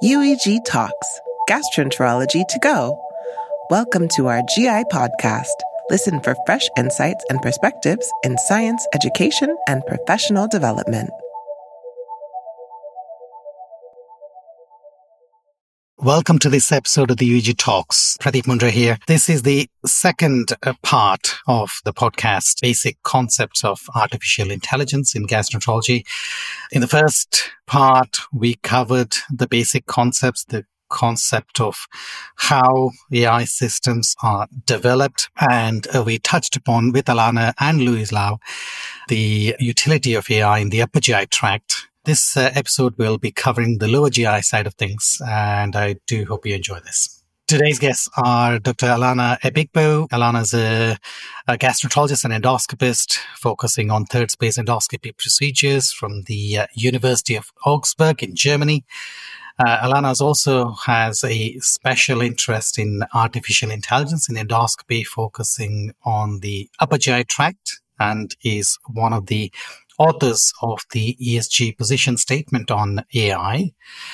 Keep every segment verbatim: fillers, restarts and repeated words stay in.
U E G Talks, Gastroenterology to Go. Welcome to our G I podcast. Listen for fresh insights and perspectives in science, education, and professional development. Welcome to this episode of the U E G Talks. Pradeep Mundra here. This is the second uh, part of the podcast, Basic Concepts of Artificial Intelligence in Gastroenterology. In the first part, we covered the basic concepts, the concept of how A I systems are developed, and uh, we touched upon with Alana and Louis Lau the utility of A I in the upper G I tract. This uh, episode will be covering the lower G I side of things, and I do hope you enjoy this. Today's guests are Doctor Alana Ebigbo. Alana is a, a gastroenterologist and endoscopist focusing on third space endoscopy procedures from the uh, University of Augsburg in Germany. Uh, Alana also has a special interest in artificial intelligence in endoscopy, focusing on the upper G I tract, and is one of the authors of the E S G position statement on A I.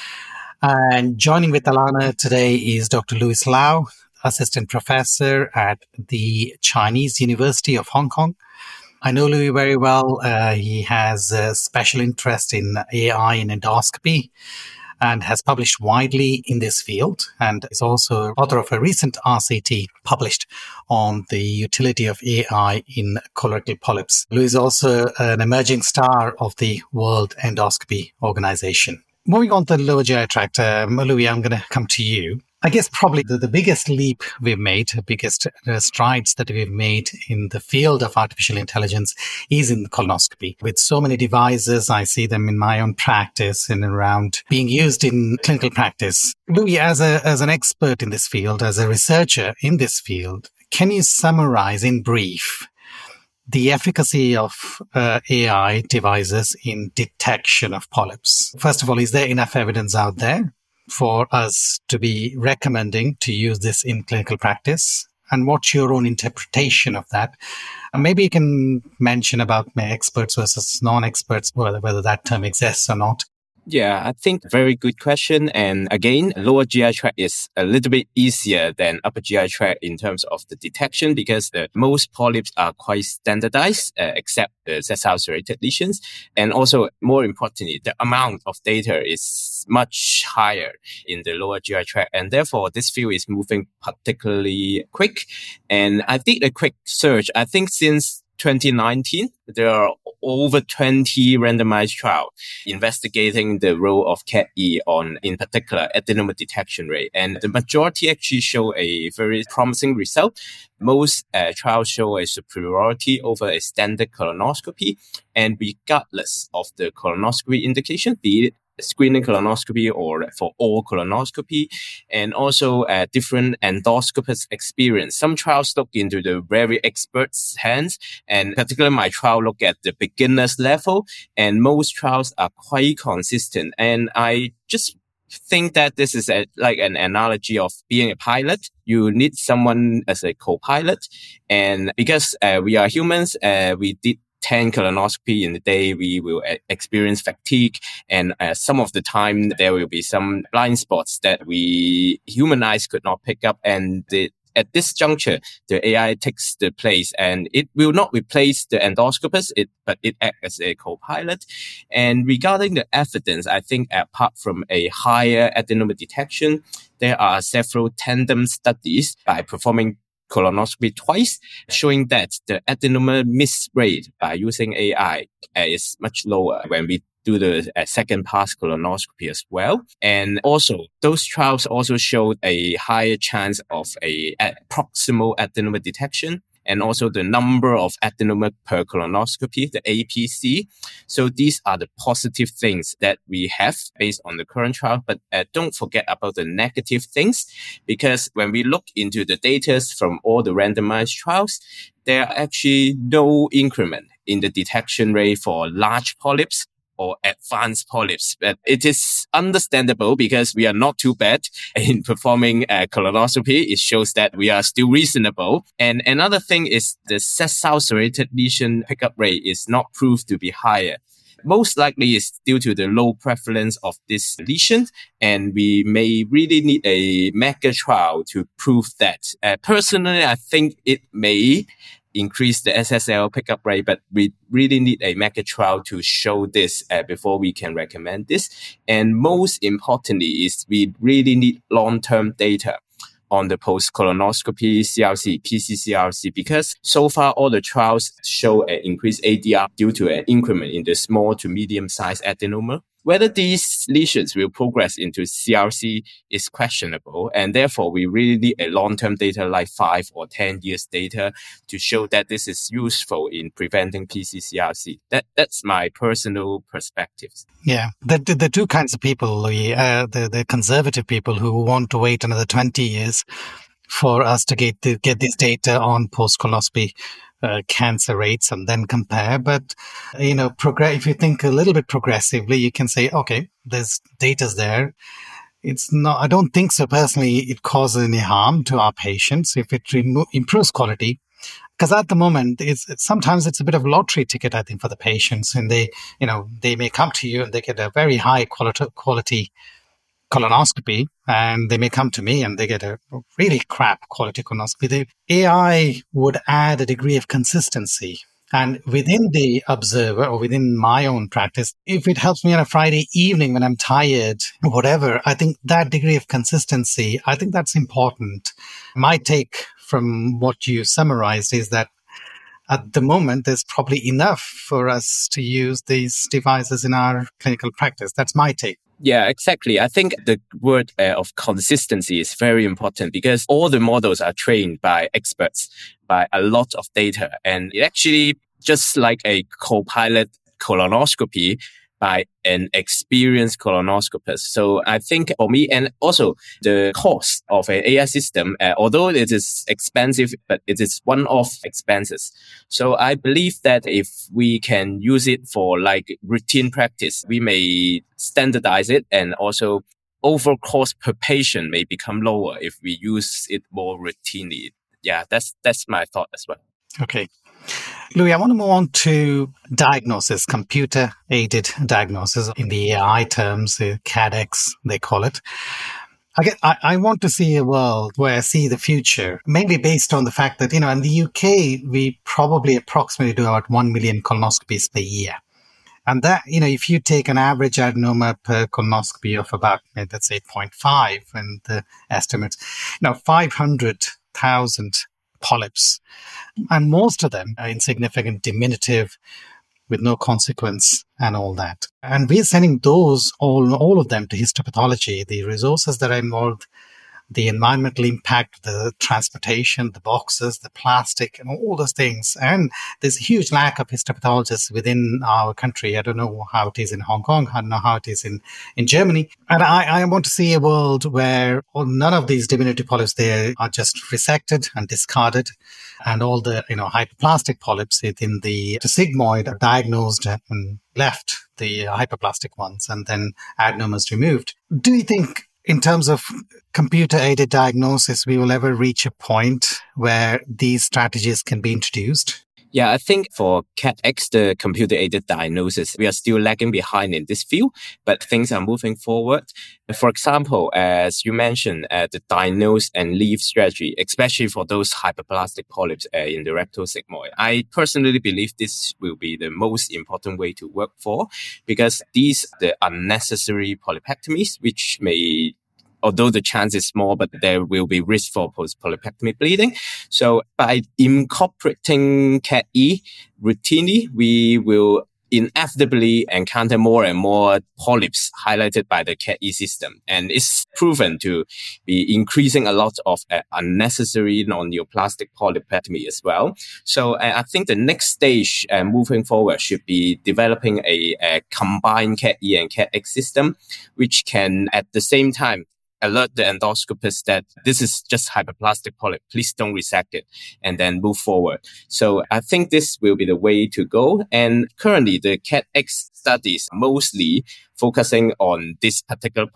And joining with Alana today is Doctor Louis Lau, assistant professor at the Chinese University of Hong Kong. I know Louis very well. Uh, he has a special interest in A I in endoscopy and has published widely in this field, and is also author of a recent R C T published on the utility of A I in colorectal polyps. Louis is also an emerging star of the World Endoscopy Organization. Moving on to the lower G I tract, um, Louis, I'm going to come to you. I guess probably the, the biggest leap we've made, the biggest uh, strides that we've made in the field of artificial intelligence is in the colonoscopy. With so many devices, I see them in my own practice and around being used in clinical practice. Louis, as a as an expert in this field, as a researcher in this field, can you summarize in brief the efficacy of uh, A I devices in detection of polyps? First of all, is there enough evidence out there for us to be recommending to use this in clinical practice? And what's your own interpretation of that? And maybe you can mention about experts versus non-experts, whether, whether that term exists or not. Yeah, I think very good question. And again, lower G I tract is a little bit easier than upper G I tract in terms of the detection, because the most polyps are quite standardized, uh, except the sessile-serrated lesions. And also, more importantly, the amount of data is much higher in the lower G I tract. And therefore, this field is moving particularly quick. And I did a quick search. I think since twenty nineteen, there are over twenty randomized trials investigating the role of C A T E on, in particular, adenoma detection rate. And the majority actually show a very promising result. Most uh, trials show a superiority over a standard colonoscopy. And regardless of the colonoscopy indication, be it screening colonoscopy or for all colonoscopy, and also uh, different endoscopists experience. Some trials look into the very experts' hands, and particularly my trial look at the beginner's level, and most trials are quite consistent. And I just think that this is a, like an analogy of being a pilot. You need someone as a co-pilot, and because uh, we are humans, uh, we did ten colonoscopy in a day, we will experience fatigue. And uh, some of the time, there will be some blind spots that we human eyes could not pick up. And the, at this juncture, the A I takes the place, and it will not replace the endoscopist, it, but it acts as a co-pilot. And regarding the evidence, I think apart from a higher adenoma detection, there are several tandem studies by performing colonoscopy twice, showing that the adenoma miss rate by using A I uh, is much lower when we do the uh, second pass colonoscopy as well. And also, those trials also showed a higher chance of a, a proximal adenoma detection, and also the number of adenoma per colonoscopy, the A P C. So these are the positive things that we have based on the current trial. But uh, don't forget about the negative things, because when we look into the data from all the randomized trials, there are actually no increment in the detection rate for large polyps or advanced polyps. But it is understandable because we are not too bad in performing a colonoscopy. It shows that we are still reasonable. And another thing is the sessile-serrated lesion pickup rate is not proved to be higher. most likely it's due to the low prevalence of this lesion, and we may really need a mega trial to prove that. Uh, personally, I think it may increase the S S L pickup rate, but we really need a mega trial to show this uh, before we can recommend this. And most importantly is we really need long-term data on the post-colonoscopy C R C, P C C R C, because so far all the trials show an increased A D R due to an increment in the small to medium-sized adenoma. Whether these lesions will progress into C R C is questionable, and therefore we really need a long-term data like five or ten years data to show that this is useful in preventing P C C R C. That that's my personal perspective. Yeah, the the, the two kinds of people, Louis, uh, the the conservative people who want to wait another twenty years for us to get to get this data on post-colonoscopy Uh, cancer rates and then compare. But, you know, progress, if you think a little bit progressively, you can say, okay, there's data's there. It's not, I don't think so personally it causes any harm to our patients if it remo- improves quality. Because at the moment, it's sometimes it's a bit of a lottery ticket, I think, for the patients. And they, you know, they may come to you and they get a very high quality, quality colonoscopy, and they may come to me and they get a really crap quality colonoscopy. The A I would add a degree of consistency. And within the observer or within my own practice, if it helps me on a Friday evening when I'm tired, whatever, I think that degree of consistency, I think that's important. My take from what you summarized is that at the moment, there's probably enough for us to use these devices in our clinical practice. That's my take. Yeah, exactly. I think the word uh, of consistency is very important because all the models are trained by experts, by a lot of data. And it actually just like a co-pilot colonoscopy by an experienced colonoscopist. So I think for me, and also the cost of an A I system, uh, although it is expensive, but it is one-off expenses. So I believe that if we can use it for like routine practice, we may standardize it, and also overall cost per patient may become lower if we use it more routinely. Yeah, that's that's my thought as well. Okay. Louis, I want to move on to diagnosis, computer-aided diagnosis in the A I terms, the C A D X, they call it. I, get, I, I want to see a world where I see the future, mainly based on the fact that, you know, in the U K, we probably approximately do about one million colonoscopies per year. And that, you know, if you take an average adenoma per colonoscopy of about, let's say, zero point five, and the estimates, you know, five hundred thousand polyps, and most of them are insignificant, diminutive, with no consequence and all that. And we're sending those, all, all of them to histopathology. The resources that are involved, the environmental impact, the transportation, the boxes, the plastic, and all those things. And there's a huge lack of histopathologists within our country. I don't know how it is in Hong Kong. I don't know how it is in, in Germany. And I, I want to see a world where none of these diminutive polyps there are just resected and discarded. And all the, you know, hyperplastic polyps within the, the sigmoid are diagnosed and left, the hyperplastic ones, and then adenomas removed. Do you think, in terms of computer-aided diagnosis, we will ever reach a point where these strategies can be introduced? Yeah, I think for C A D X, the computer-aided diagnosis, we are still lagging behind in this field, but things are moving forward. For example, as you mentioned, uh, the diagnose and leave strategy, especially for those hyperplastic polyps uh, in the rectal sigmoid. I personally believe this will be the most important way to work for, because these are the unnecessary polypectomies, which may, although the chance is small, but there will be risk for post-polypectomy bleeding. So by incorporating C A D E routinely, we will inevitably encounter more and more polyps highlighted by the C A D E system. And it's proven to be increasing a lot of uh, unnecessary non-neoplastic polypectomy as well. So uh, I think the next stage uh, moving forward should be developing a, a combined C A D E and C A D X system, which can at the same time alert the endoscopist that this is just hyperplastic polyp. Please don't resect it, and then move forward. So I think this will be the way to go. And currently, the C A D X studies mostly focusing on this particular point.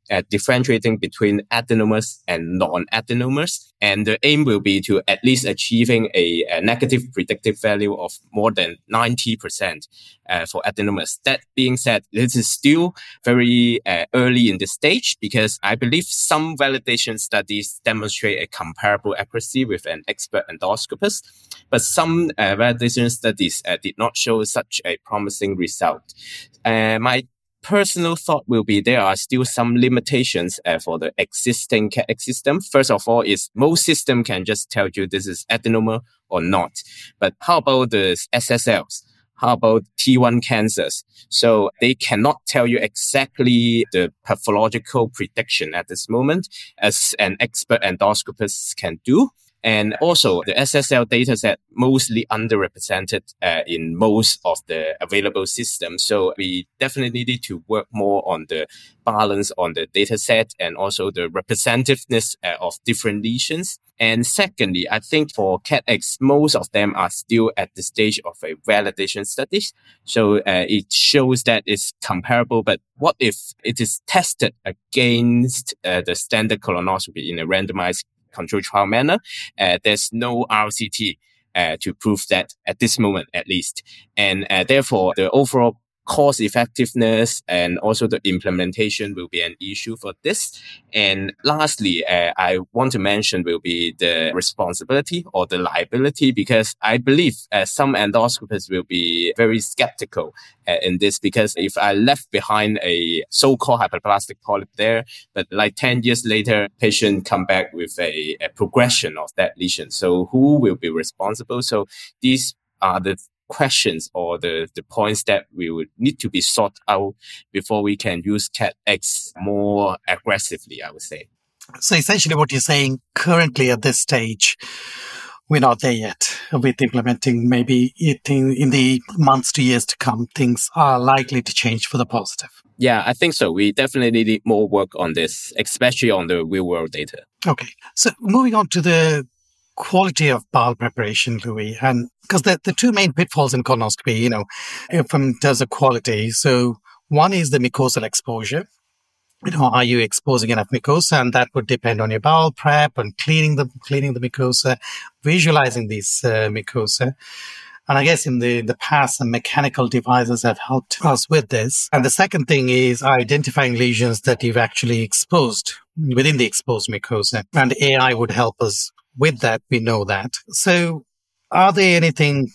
uh, differentiating between adenomers and non-adenomers. And the aim will be to at least achieving a, a negative predictive value of more than ninety percent uh, for adenomers. That being said, this is still very uh, early in the stage because I believe some validation studies demonstrate a comparable accuracy with an expert endoscopist, but some uh, validation studies uh, did not show such a promising result. Uh, my personal thought will be there are still some limitations uh, for the existing C A T X system. First of all, is most system can just tell you this is adenoma or not. But how about the S S Ls? How about T one cancers? So they cannot tell you exactly the pathological prediction at this moment as an expert endoscopist can do. And also, the S S L dataset mostly underrepresented uh, in most of the available systems. So we definitely need to work more on the balance on the dataset and also the representativeness uh, of different lesions. And secondly, I think for C A T X, most of them are still at the stage of a validation studies. So uh, it shows that it's comparable. But what if it is tested against uh, the standard colonoscopy in a randomized controlled trial manner? Uh, there's no R C T uh, to prove that at this moment, at least. And uh, therefore, the overall cost effectiveness and also the implementation will be an issue for this. And lastly, uh, I want to mention will be the responsibility or the liability, because I believe uh, some endoscopists will be very skeptical uh, in this, because if I left behind a so-called hyperplastic polyp there, but like ten years later, patient come back with a, a progression of that lesion. So who will be responsible? So these are the questions or the, the points that we would need to be sought out before we can use C A T X more aggressively, I would say. So essentially what you're saying, currently at this stage, we're not there yet with implementing. Maybe it in, in the months to years to come, things are likely to change for the positive. Yeah, I think so. We definitely need more work on this, especially on the real world data. Okay. So moving on to the quality of bowel preparation, Louis, and because the, the two main pitfalls in colonoscopy, you know, in terms of quality. So one is the mucosal exposure. You know, are you exposing enough mucosa? And that would depend on your bowel prep and cleaning the cleaning the mucosa, visualizing these uh, mucosa. And I guess in the, the past, some mechanical devices have helped us with this. And the second thing is identifying lesions that you've actually exposed within the exposed mucosa. And A I would help us with that. We know that. So are there anything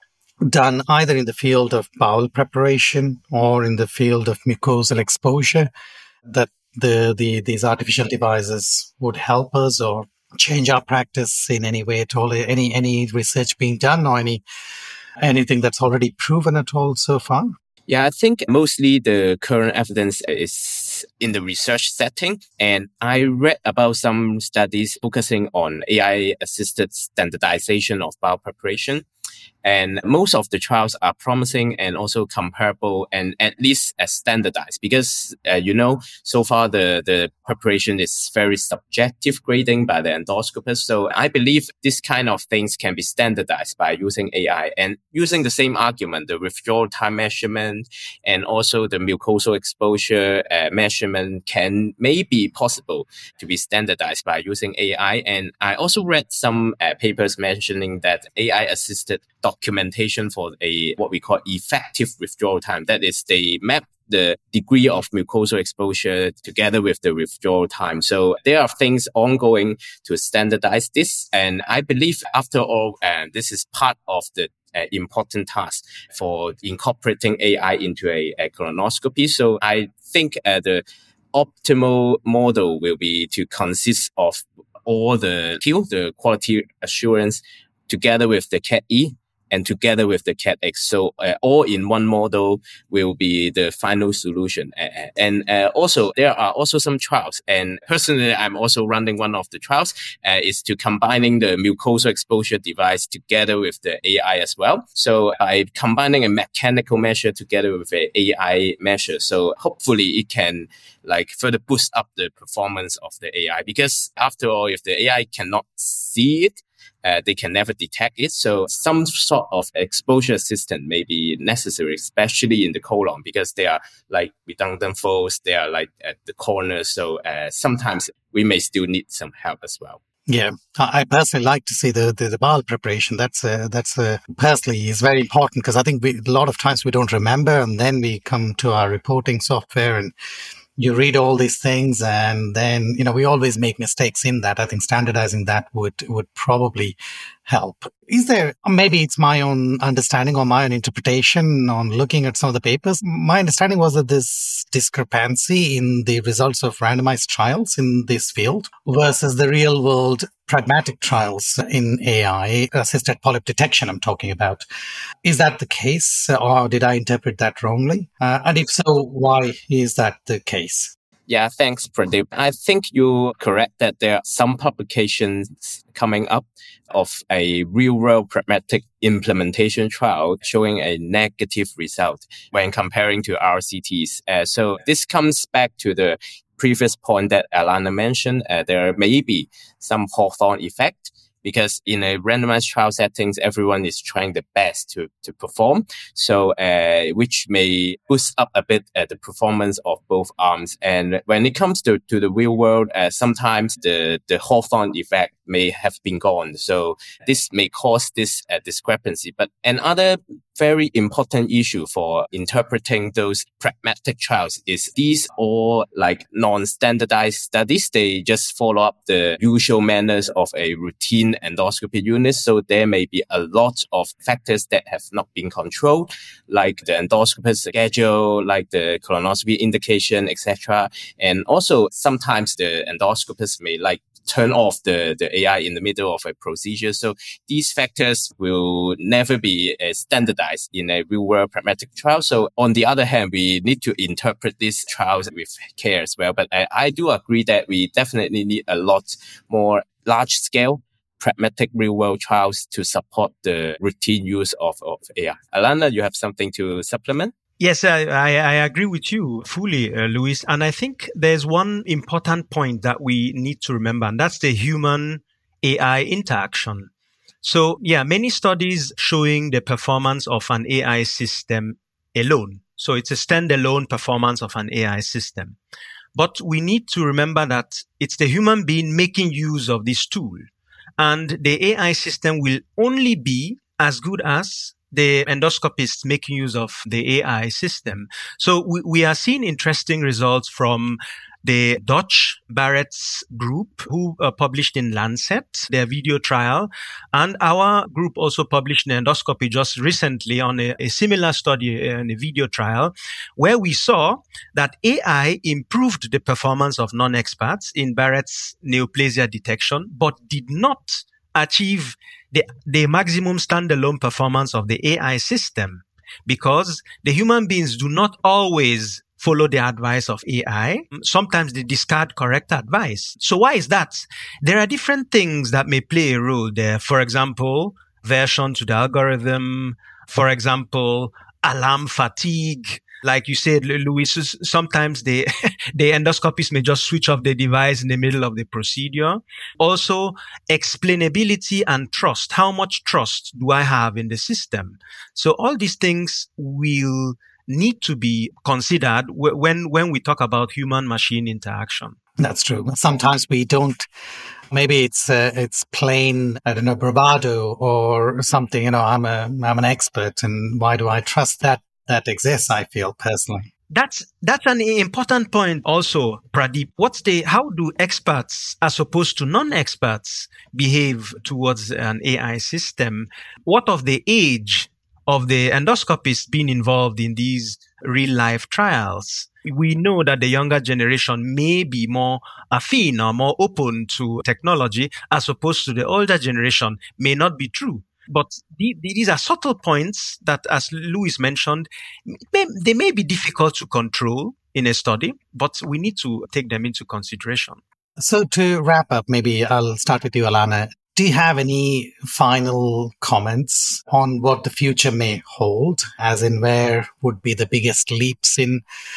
done either in the field of bowel preparation or in the field of mucosal exposure that the, the these artificial devices would help us or change our practice in any way at all? Any any research being done or any anything that's already proven at all so far? Yeah, I think mostly the current evidence is in the research setting. And I read about some studies focusing on A I-assisted standardization of bowel preparation. And most of the trials are promising and also comparable and at least as standardized because, uh, you know, so far the, the preparation is very subjective grading by the endoscopist. So I believe this kind of things can be standardized by using A I and using the same argument, the withdrawal time measurement and also the mucosal exposure uh, measurement can may be possible to be standardized by using A I. And I also read some uh, papers mentioning that A I assisted documentation for a what we call effective withdrawal time. That is, they map the degree of mucosal exposure together with the withdrawal time. So there are things ongoing to standardize this. And I believe, after all, uh, this is part of the uh, important task for incorporating A I into a, a colonoscopy. So I think uh, the optimal model will be to consist of all the Q, the quality assurance, together with the C A T-E, and together with the C A T-X. So uh, all in one model will be the final solution. Uh, and uh, also, there are also some trials. And personally, I'm also running one of the trials, uh, is to combining the mucosal exposure device together with the A I as well. So by combining a mechanical measure together with an A I measure. So hopefully it can like further boost up the performance of the A I. Because after all, if the A I cannot see it, uh, they can never detect it. So some sort of exposure assistant may be necessary, especially in the colon, because they are like redundant folds, they are like at the corners. So uh, sometimes we may still need some help as well. Yeah, I personally like to see the, the, the bowel preparation. That's uh, that's uh, personally is very important, because I think we, a lot of times we don't remember, and then we come to our reporting software and you read all these things, and then, you know, we always make mistakes in that. I think standardizing that would, would probably help. Is there, maybe it's my own understanding or my own interpretation on looking at some of the papers. My understanding was that this discrepancy in the results of randomized trials in this field versus the real world pragmatic trials in A I, assisted polyp detection I'm talking about. Is that the case, or did I interpret that wrongly? Uh, and if so, why is that the case? Yeah, thanks, Pradeep. I think you're correct that there are some publications coming up of a real-world pragmatic implementation trial showing a negative result when comparing to R C Ts. Uh, so this comes back to the previous point that Alana mentioned. Uh, there may be some Hawthorne effect, because in a randomized trial settings, everyone is trying the best to, to perform. So, uh, which may boost up a bit uh, the performance of both arms. And when it comes to, to the real world, uh, sometimes the, the Hawthorne effect may have been gone. So this may cause this uh, discrepancy. But another very important issue for interpreting those pragmatic trials is these all like non-standardized studies. They just follow up the usual manners of a routine endoscopy unit. So there may be a lot of factors that have not been controlled, like the endoscopist schedule, like the colonoscopy indication, et cetera. And also sometimes the endoscopist may like turn off the, the A I in the middle of a procedure. So these factors will never be uh, standardized in a real-world pragmatic trial. So on the other hand, we need to interpret these trials with care as well. But I, I do agree that we definitely need a lot more large-scale pragmatic real-world trials to support the routine use of, of A I. Alana, you have something to supplement? Yes, I, I, I agree with you fully, uh, Luis. And I think there's one important point that we need to remember, and that's the human-A I interaction. So, yeah, many studies showing the performance of an A I system alone. So it's a standalone performance of an A I system. But we need to remember that it's the human being making use of this tool. And the A I system will only be as good as the endoscopists making use of the A I system. So we, we are seeing interesting results from the Dutch Barrett's group, who uh, published in Lancet their video trial. And our group also published an endoscopy just recently on a, a similar study in a video trial, where we saw that A I improved the performance of non-experts in Barrett's neoplasia detection, but did not achieve the, the maximum standalone performance of the A I system, because the human beings do not always follow the advice of A I. Sometimes they discard correct advice. So why is that? There are different things that may play a role there. For example, version to the algorithm. For example, alarm fatigue. Like you said, Luis, sometimes the, the endoscopist may just switch off the device in the middle of the procedure. Also, explainability and trust. How much trust do I have in the system? So all these things will need to be considered when, when we talk about human-machine interaction. That's true. Sometimes we don't. Maybe it's uh, it's plain, I don't know, bravado or something. You know, I'm a I'm an expert, and why do I trust that that exists? I feel personally. That's that's an important point also, Pradeep. What's the how do experts as opposed to non-experts behave towards an A I system? What of the age of the endoscopists being involved in these real-life trials? We know that the younger generation may be more affine or more open to technology, as opposed to the older generation may not be true. But the, these are subtle points that, as Luis mentioned, may, they may be difficult to control in a study, but we need to take them into consideration. So to wrap up, maybe I'll start with you, Alana. Do you have any final comments on what the future may hold, as in where would be the biggest leaps in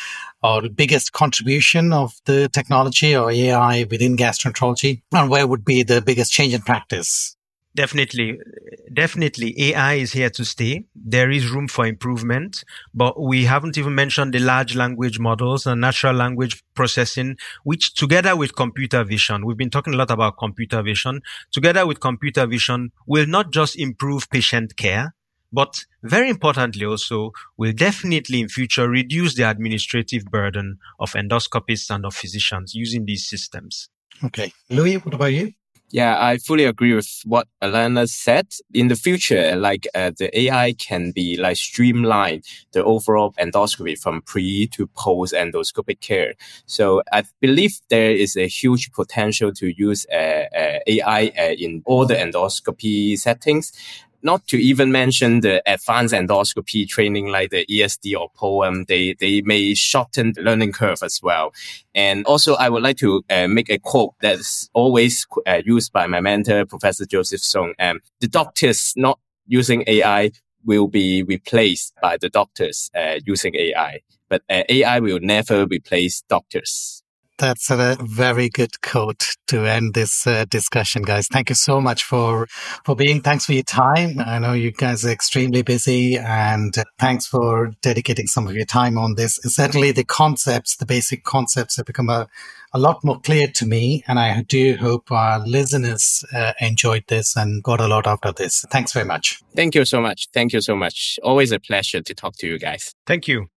or biggest contribution of the technology or A I within gastroenterology, and where would be the biggest change in practice? Definitely, definitely. A I is here to stay. There is room for improvement, but we haven't even mentioned the large language models and natural language processing, which together with computer vision, we've been talking a lot about computer vision, together with computer vision will not just improve patient care, but very importantly also will definitely in future reduce the administrative burden of endoscopists and of physicians using these systems. Okay. Louis, what about you? Yeah, I fully agree with what Alana said. In the future, like uh, the A I can be like streamline the overall endoscopy from pre to post endoscopic care. So I believe there is a huge potential to use uh, uh, A I uh, in all the endoscopy settings. Not to even mention the advanced endoscopy training like the E S D or POEM, they, they may shorten the learning curve as well. And also, I would like to uh, make a quote that's always uh, used by my mentor, Professor Joseph Song. Um, the doctors not using A I will be replaced by the doctors uh, using A I, but uh, A I will never replace doctors. That's a very good quote to end this uh, discussion, guys. Thank you so much for, for being, thanks for your time. I know you guys are extremely busy, and thanks for dedicating some of your time on this. Certainly the concepts, the basic concepts have become a, a lot more clear to me, and I do hope our listeners uh, enjoyed this and got a lot out of this. Thanks very much. Thank you so much. Thank you so much. Always a pleasure to talk to you guys. Thank you.